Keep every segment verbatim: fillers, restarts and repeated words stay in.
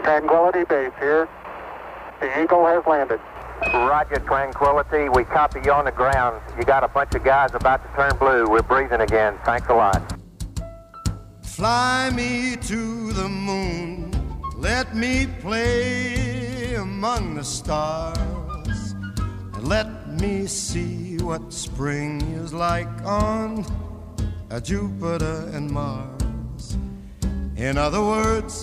Tranquility Base here. The Eagle has landed. Roger, Tranquility. We copy you on the ground. You got a bunch of guys about to turn blue. We're breathing again. Thanks a lot. Fly me to the moon. Let me play among the stars. And let me see what spring is like on a Jupiter and Mars. In other words,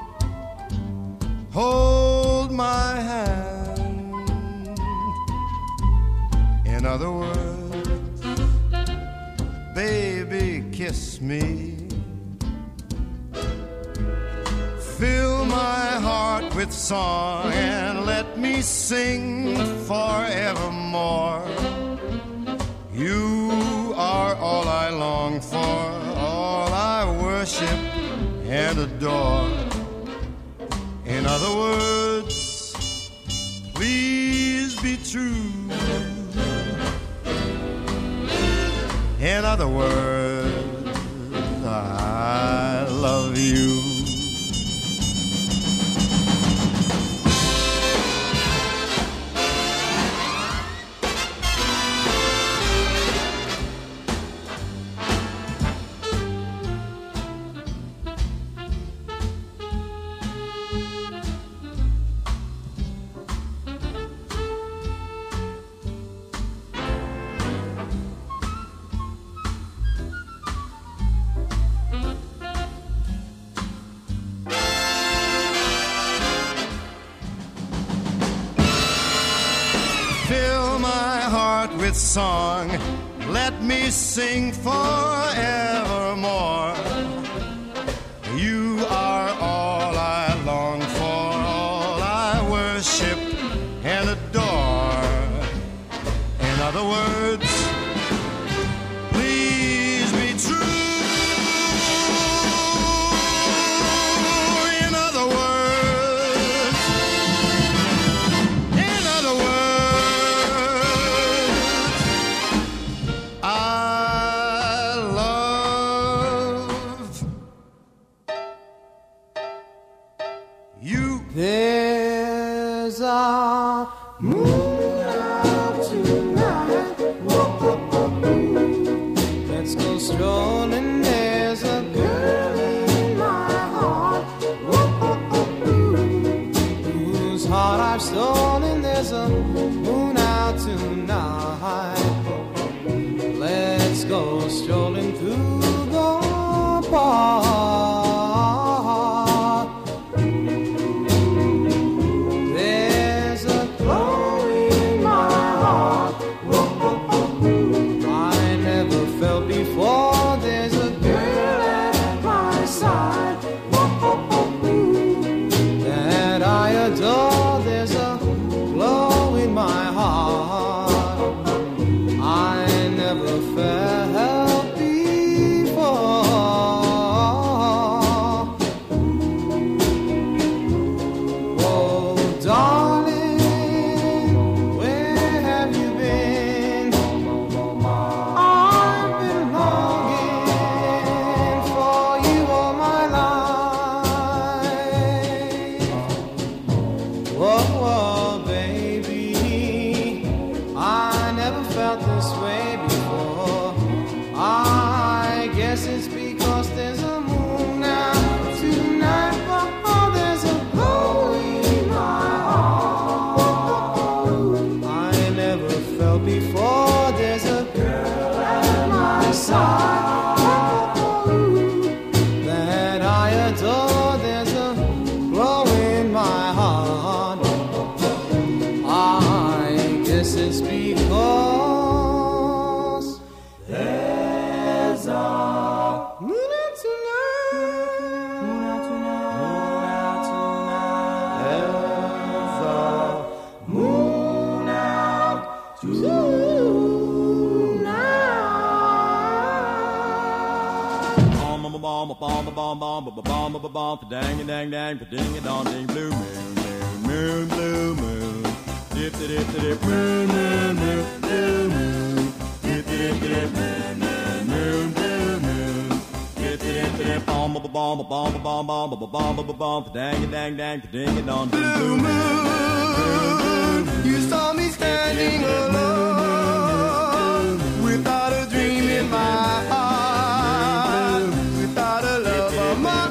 hold my hand. In other words, baby, kiss me. Fill my heart with song and let me sing forevermore. You are all I long for, all I worship and adore. In other words, please be true. In other words, I love you. With song, let me sing forevermore. You are all I long for, all I worship and adore. In other words, please be true. In other words, in other words, there's a moon out tonight. Let's go strolling. There's a girl in my heart whose heart I've stolen. There's a moon out tonight. Let's go strolling through the park. Dang a dang dang, ding a dong ding, blue moon, moon, moon, blue moon, dip dip dip dip, moon, moon, moon, blue moon, dip dip dip, moon, moon, moon, blue moon, dip dip Bomb, bomb, bomb, bomb, bomb, bomb, bomb, bomb, bomb, dang, dang, dang, ding it on. Blue moon, you saw me standing alone, without a dream in my heart, without a love of my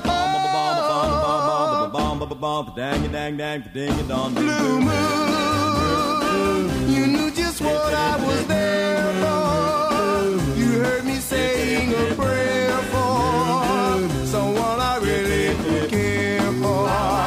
own. Dang, dang, dang, ding it on. Blue moon, you knew just what I was there for. You heard me saying a prayer for someone I really care for.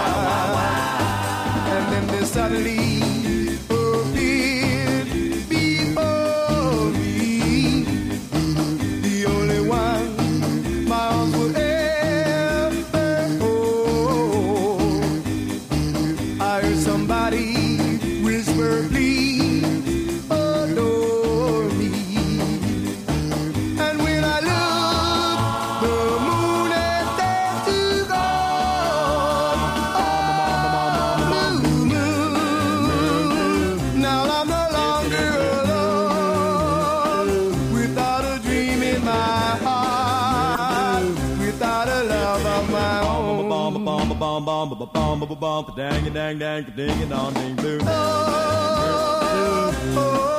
And then there suddenly appeared before me the only one my arms would ever hold. I heard somebody whisper, please adore me. And when I looked, the moon had started to go. Oh, blue moon, now I'm no longer alone, without a dream in my heart, without a love of my own. Bomb, bomb, bomb, bomb, bomb, bomb, bomb, dang, dang, dang, ding it on, ding, blue. Oh, oh,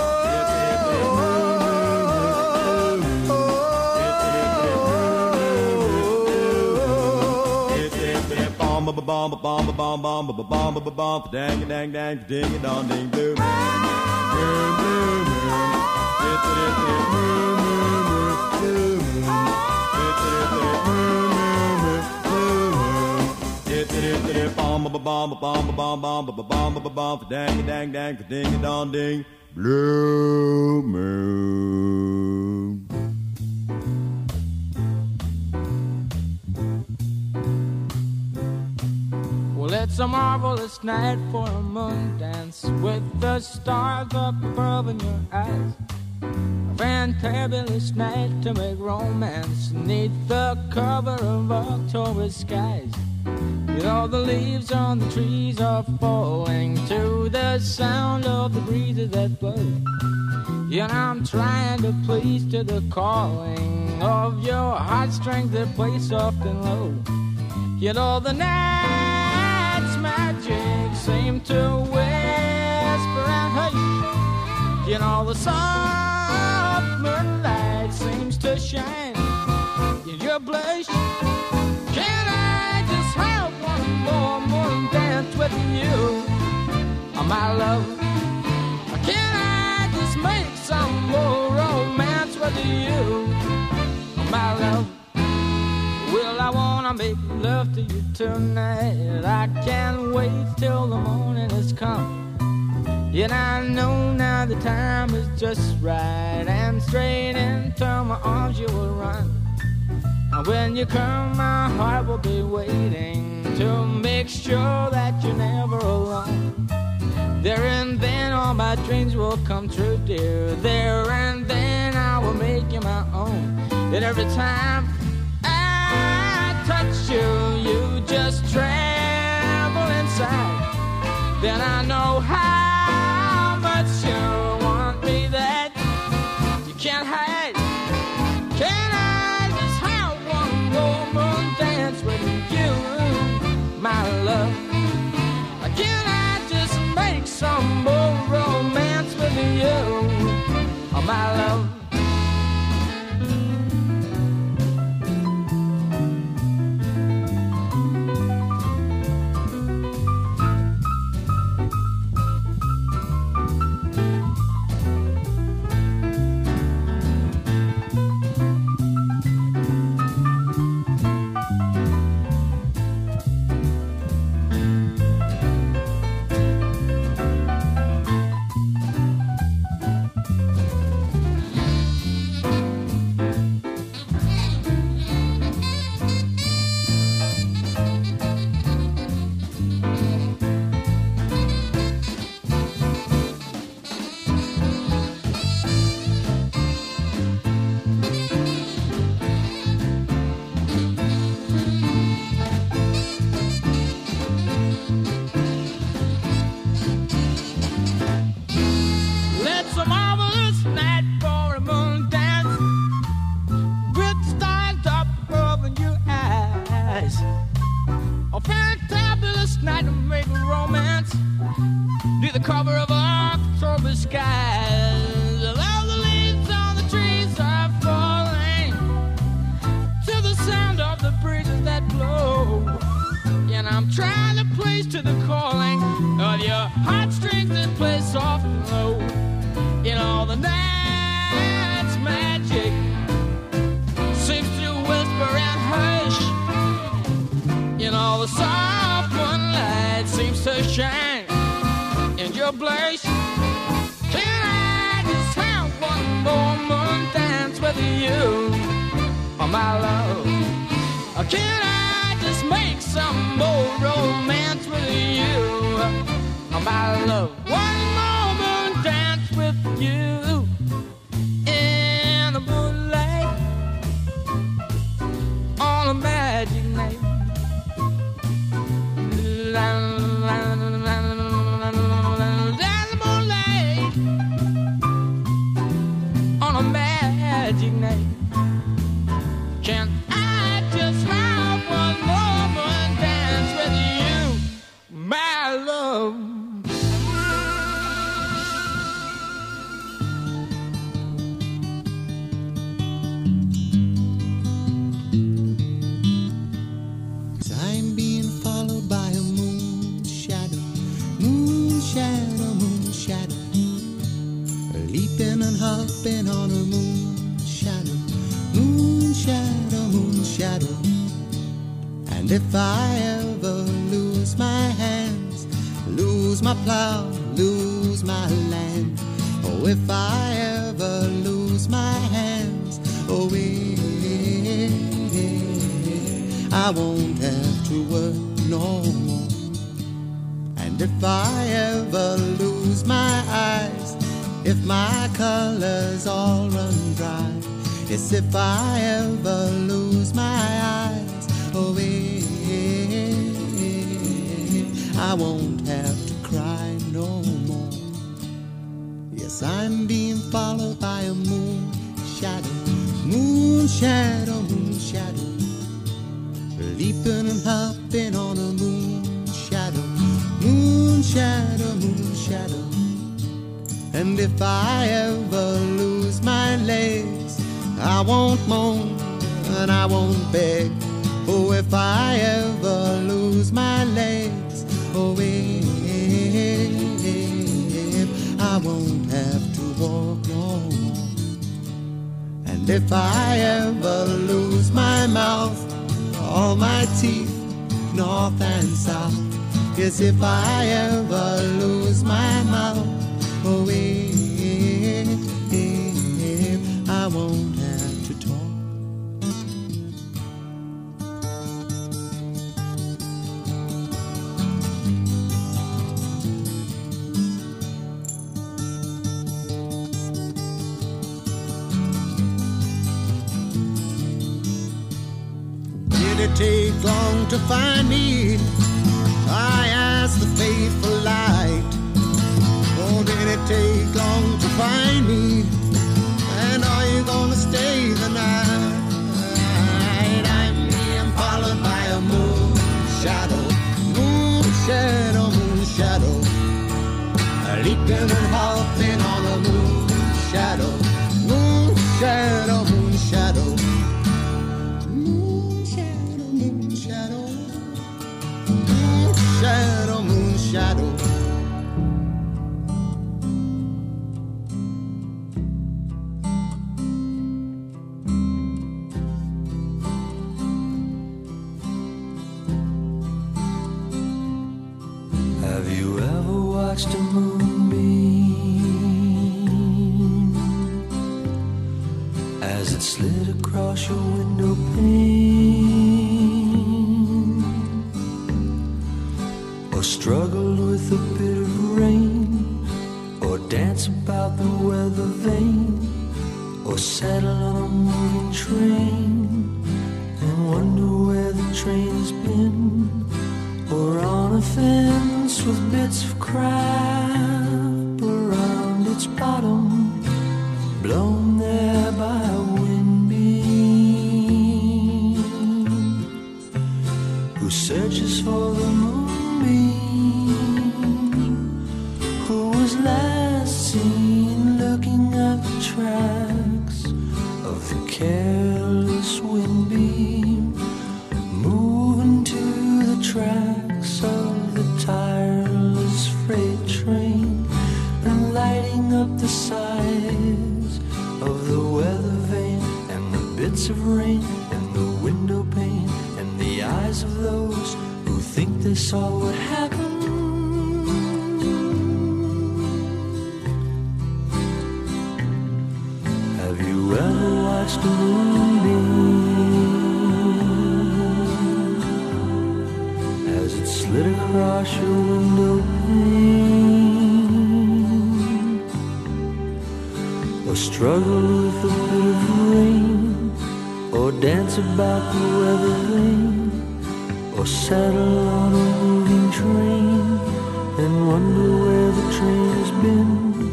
Bomb, bomb, bomb, bomb, bomb, bomb, bomb, bomb, dang, dang, dang, ding it on, ding, blue. Bomb, bomb, bomb, bomb, bomb, bomb, bomb, bomb, dang, dang, dang, ding it on, ding, blue moon. Well, it's a marvelous night for a moon dance with the stars up above in your eyes. A fantabulous night to make romance neath the cover of October skies. You know the leaves on the trees are falling to the sound of the breezes that blow. And I'm trying to please to the calling of your heartstrings that play soft and low. You know the night's magic seem to whisper and hush. You know the soft moonlight seems to shine in your blush. Can I just have one more morning dance with you, oh, my love? Can I just make some more romance with you, oh, my love? Well, I wanna make love to you tonight. I can't wait till the morning has come. And I know now the time is just right, and straight into my arms you will run. And when you come, my heart will be waiting to make sure that you're never alone. There and then all my dreams will come true, dear. There and then I will make you my own. And every time I touch you, you just tremble inside. Then I know how much you want me that you can't hide. Can I just have one more moon dance with you, my love? Can I just make some more romance with you, oh, my love? moonlight to make a romance. Near the cover of October skies. All the leaves on the trees are falling to the sound of the breezes that blow. And I'm trying to place to the calling of your heartstrings that play soft and low. In all the night's magic seems to whisper and hush. In all the soft moonlight seems to shine in your blush. Can I just have one more moon dance with you, oh my love? Or can I just make some more romance with you, oh my love? One more moon dance with you in the moonlight on a magic night. La, la, la, la, la, the moonlight on a magic night. Can I just have one more dance with you, my love? I'm being followed by a moon shadow, moon shadow, moon shadow, leaping and hopping on a moon shadow, moon shadow, moon shadow. And if I ever lose my hands, lose my plow, lose my land, oh, if I ever lose my hands, oh, eh, I won't have to work no more. And if I ever lose my eyes, if my colors all run dry, yes, if I ever lose my eyes, oh, eh, I won't have to cry no more. Yes, I'm being followed by a moon shadow, moon shadow, moon shadow, leaping and hopping on a moon shadow, moon shadow, moon shadow. And if I ever lose my legs, I won't moan and I won't beg. Oh, if I ever lose my legs, oh, if I won't have to walk no more. And if I ever lose my mouth, all my teeth, north and south, yes, if I ever lose my mouth, oh, if I won't have to talk. Did it take long to find me? I asked the faithful light. Oh, did it take long to find me? And are you gonna stay the night? I'm being followed by a moon shadow, moon shadow, moon shadow, leaping and hopping on a moon shadow, moon shadow, moon shadow. Shadow, moon shadow. Have you ever watched a moonbeam as it slid across your window pane, or struggled with a bit of rain, or dance about the weather vane, or settle on a moving train and wonder where the train's been, or on a fence with bits of crap around its bottom, blown there by a wind beam, who searches for the moonbeam bits of rain and the window pane and the eyes of those who think they saw what happened. Have you ever watched a moonbeam as it slid across your window pane, or struggle with a bit of rain, or dance about the weather vane, or settle on a moving train and wonder where the train has been?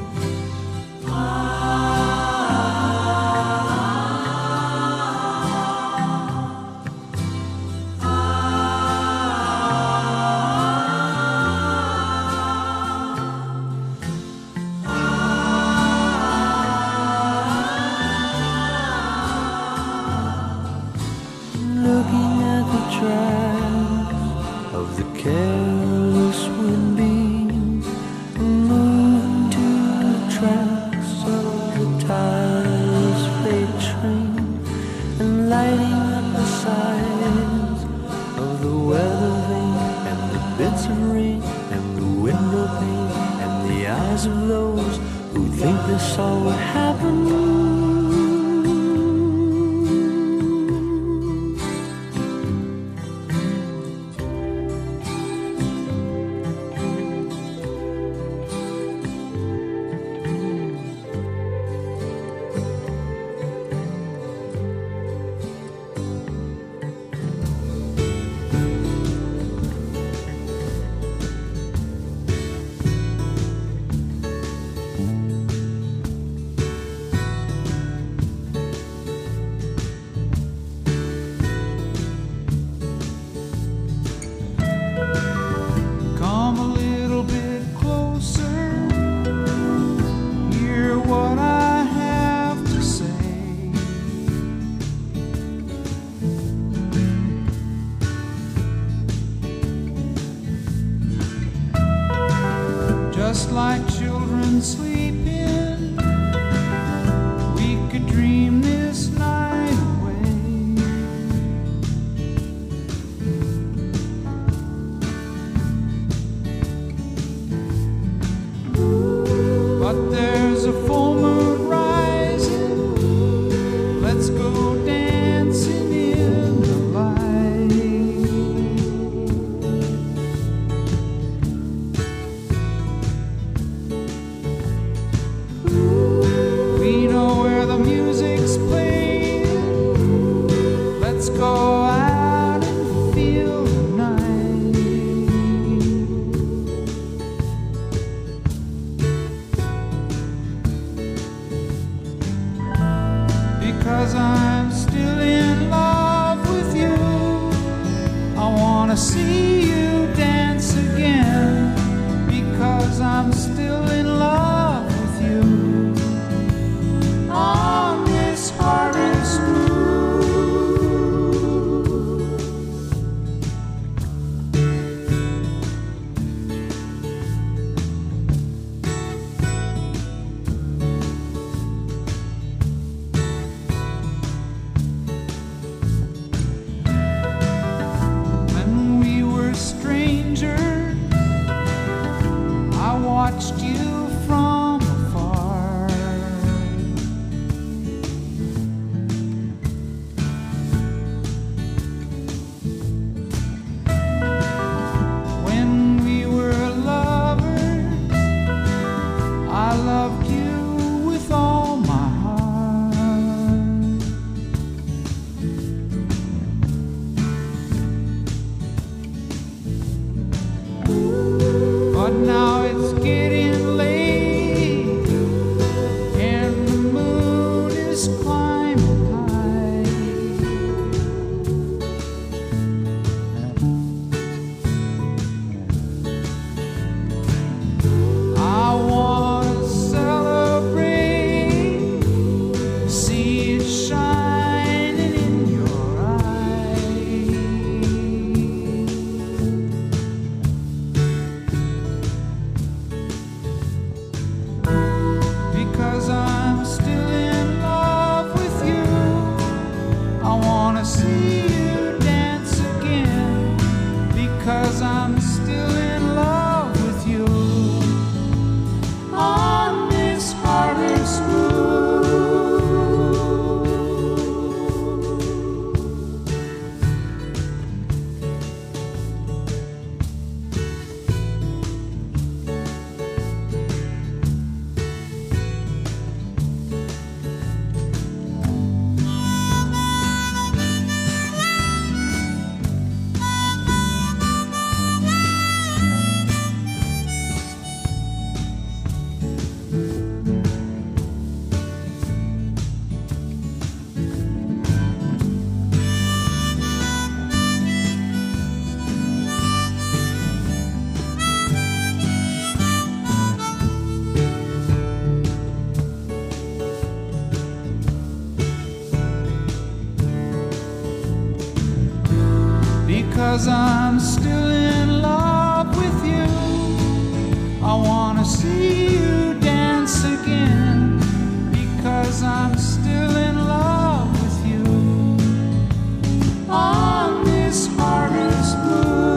Just like children sleeping, we could dream this night away. But there's a full moon rising, let's go dancing in the music's wanna see you dance again, because I'm still in love with you on this harvest moon.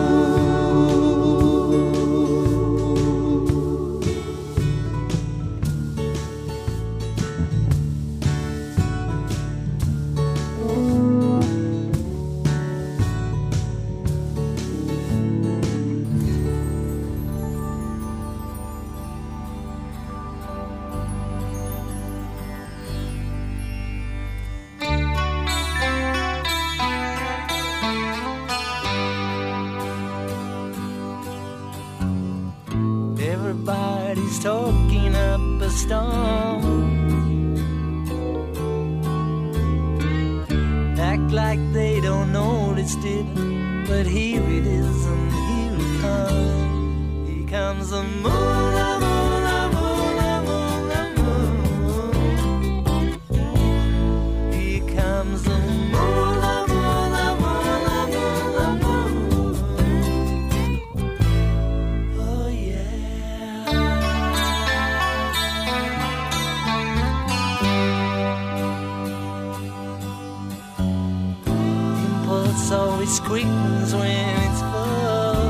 Everybody's talking up a storm, act like they don't notice it, but here it is and here it comes. Here comes the moon, the moon, the moon, the moon, the moon. Here comes the moon, the moon, the moon, the moon, the moon. Oh yeah. Impulse always quickens when it's full,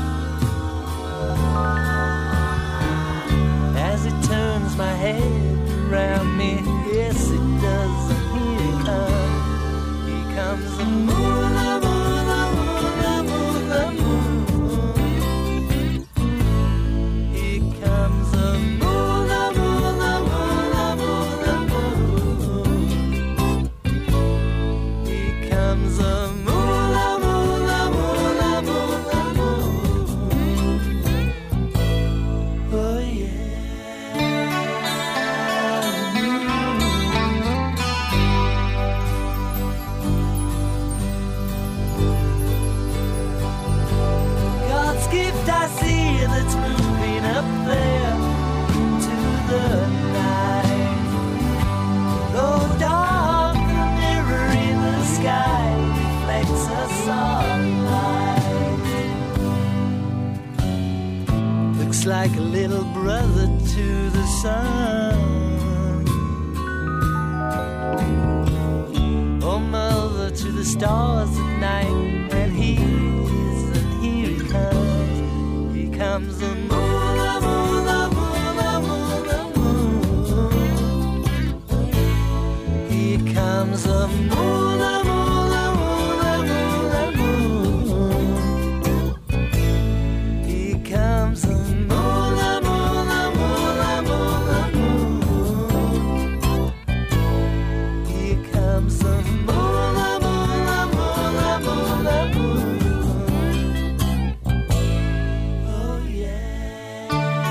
as it turns my head around me. Yes, it does. And here it comes. Here comes the moon, the moon, the moon, the moon, the moon. Here comes the moon, the moon, the moon, the moon, the moon. Here comes the moon, the moon, the moon, the moon, the moon. Oh yeah. God's gift I see that's moving up there into the night. Though dark, the mirror in the sky reflects a sunlight. Looks like a little brother to the sun, or mother to the stars at night. And here it is, and here it comes. Here comes the moon, the moon, the moon, the moon, the moon. Here comes the moon, the moon, the moon, the moon, the moon. Here comes the moon, the moon, the moon, the moon, the moon. Here comes the moon, the moon, the moon, the moon, the moon. Oh yeah.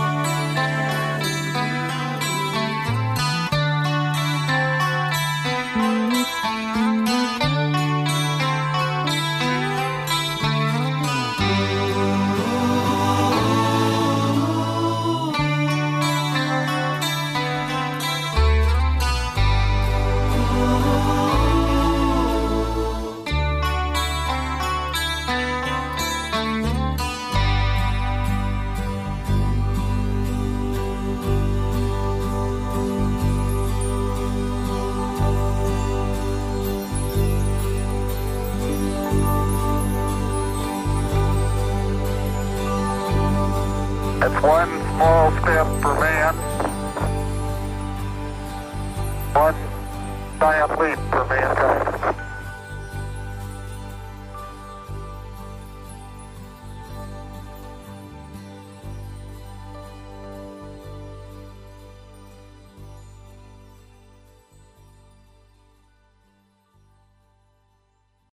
It's one small step for man, one giant leap for mankind.